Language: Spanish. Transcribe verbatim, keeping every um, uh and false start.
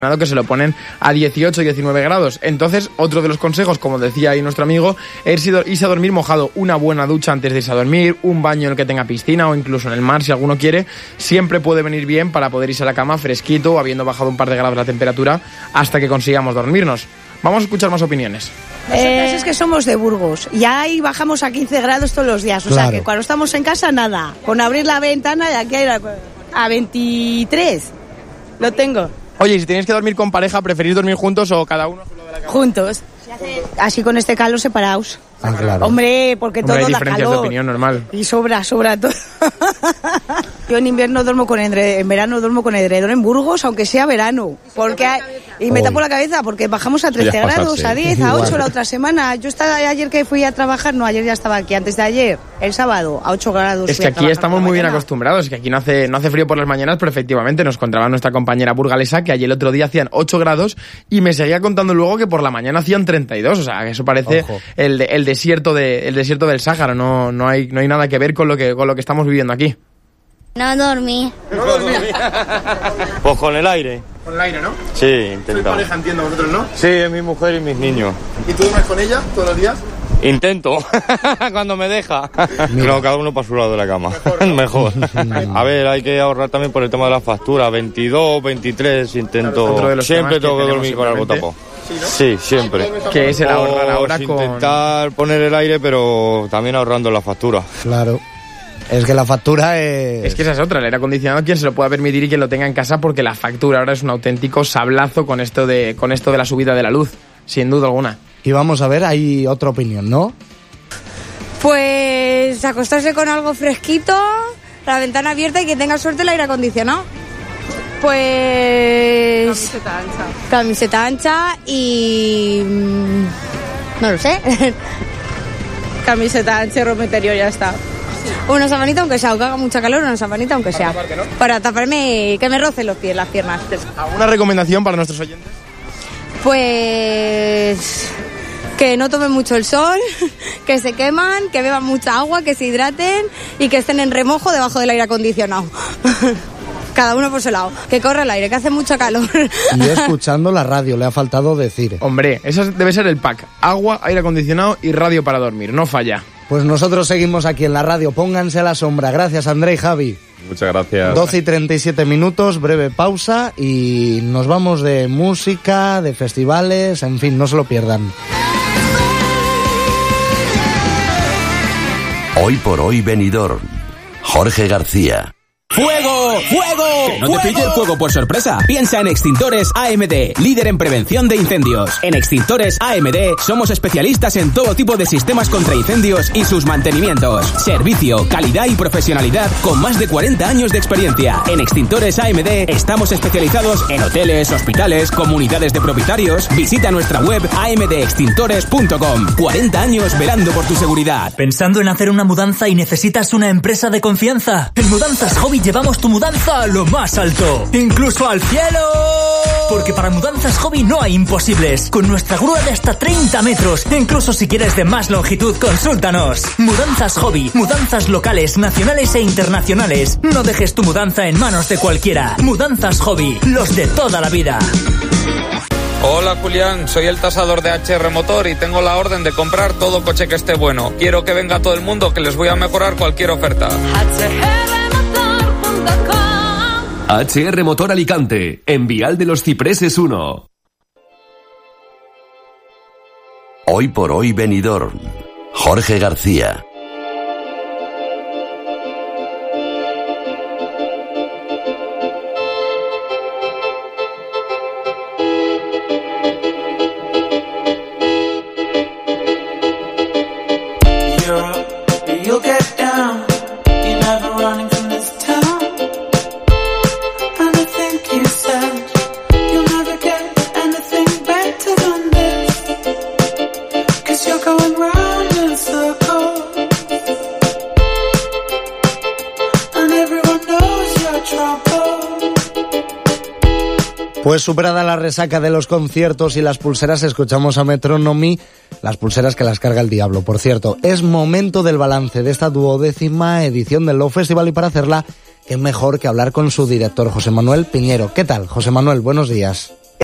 que se lo ponen a dieciocho y diecinueve grados. Entonces, otro de los consejos, como decía ahí nuestro amigo, es irse a dormir mojado. Una buena ducha antes de irse a dormir, un baño en el que tenga piscina o incluso en el mar, si alguno quiere, siempre puede venir bien para poder irse a la cama fresquito, habiendo bajado un par de grados la temperatura, hasta que consigamos dormirnos. Vamos a escuchar más opiniones. Eh, es que somos de Burgos y ahí bajamos a quince grados todos los días. O claro. sea que cuando estamos en casa, nada. Con abrir la ventana y aquí hay la... a veintitrés. Lo tengo. Oye, si tenéis que dormir con pareja, ¿preferís dormir juntos o cada uno solo de la cama? Juntos. Así con este calor separados. Ah, claro. Hombre, porque Hombre, todo hay da diferencias calor. de opinión, normal. Y sobra, sobra todo. Yo en invierno duermo con edredón, en verano duermo con edredón en Burgos, aunque sea verano. Porque hay, y me tapo la cabeza porque bajamos a trece grados, a diez, a ocho la otra semana. Yo estaba ayer que fui a trabajar, no, ayer ya estaba aquí, antes de ayer, el sábado, a ocho grados. Es que aquí estamos muy bien acostumbrados, es que aquí no hace, no hace frío por las mañanas, pero efectivamente nos contaba nuestra compañera burgalesa que ayer el otro día hacían ocho grados y me seguía contando luego que por la mañana hacían treinta y dos, o sea, que eso parece el, de, el desierto de, el desierto del Sáhara, no, no hay, no hay nada que ver con lo que, con lo que estamos viviendo aquí. No dormí. ¿No dormí? Pues con el aire. Con el aire, ¿no? Sí, intentamos. Soy pareja, entiendo, vosotros, ¿no? Sí, es mi mujer y mis niños. ¿Y tú duermes con ella todos los días? Intento, cuando me deja. No, cada uno para su lado de la cama. Mejor. Mejor. A ver, hay que ahorrar también por el tema de las facturas. veintidós, veintitrés, intento. Claro, siempre tengo que, que dormir con algo tapado. Sí, ¿no? Sí, siempre. Que es el ahorrar ahora con... intentar poner el aire, pero también ahorrando la factura. Claro. Es que la factura es... Es que esa es otra, el aire acondicionado, quien se lo pueda permitir y quien lo tenga en casa, porque la factura ahora es un auténtico sablazo con esto de, con esto de la subida de la luz, sin duda alguna. Y vamos a ver, hay otra opinión, ¿no? Pues acostarse con algo fresquito, la ventana abierta y que tenga suerte el aire acondicionado. Pues... Camiseta ancha. Camiseta ancha y... no lo sé. Camiseta ancha y ropa interior, ya está. Una sabanita aunque sea, aunque haga mucha calor, una sabanita aunque sea. Para, taparte, ¿no? Para taparme, que me roce los pies, las piernas. ¿Alguna recomendación para nuestros oyentes? Pues... que no tomen mucho el sol, que se queman, que beban mucha agua, que se hidraten y que estén en remojo debajo del aire acondicionado. Cada uno por su lado. Que corra el aire, que hace mucho calor. Y escuchando la radio, le ha faltado decir. Hombre, eso debe ser el pack. Agua, aire acondicionado y radio para dormir. No falla. Pues nosotros seguimos aquí en la radio. Pónganse a la sombra. Gracias, André y Javi. Muchas gracias. doce y treinta y siete minutos, breve pausa y nos vamos de música, de festivales, en fin, no se lo pierdan. Hoy por hoy Benidorm. Jorge García. ¡Fuego! ¡Fuego! Que no te pille el fuego por sorpresa. Piensa en Extintores A M D, líder en prevención de incendios. En Extintores A M D somos especialistas en todo tipo de sistemas contra incendios y sus mantenimientos. Servicio, calidad y profesionalidad con más de cuarenta años de experiencia. En Extintores A M D estamos especializados en hoteles, hospitales, comunidades de propietarios. Visita nuestra web a m d extintores punto com. cuarenta años velando por tu seguridad. ¿Pensando en hacer una mudanza y necesitas una empresa de confianza? En Mudanzas Hobby llevamos tu mudanza a lo más alto, incluso al cielo. Porque para Mudanzas Hobby no hay imposibles. Con nuestra grúa de hasta treinta metros, incluso si quieres de más longitud, consúltanos. Mudanzas Hobby, mudanzas locales, nacionales e internacionales. No dejes tu mudanza en manos de cualquiera. Mudanzas Hobby, los de toda la vida. Hola Julián, soy el tasador de H R Motor y tengo la orden de comprar todo coche que esté bueno. Quiero que venga todo el mundo, que les voy a mejorar cualquier oferta. H R Motor Alicante, en Vial de los Cipreses uno. Hoy por hoy Benidorm. Jorge García. Pues superada la resaca de los conciertos y las pulseras, escuchamos a Metronomy, las pulseras que las carga el diablo. Por cierto, es momento del balance de esta duodécima edición del Love Festival y para hacerla, qué mejor que hablar con su director, José Manuel Piñero. ¿Qué tal, José Manuel? Buenos días.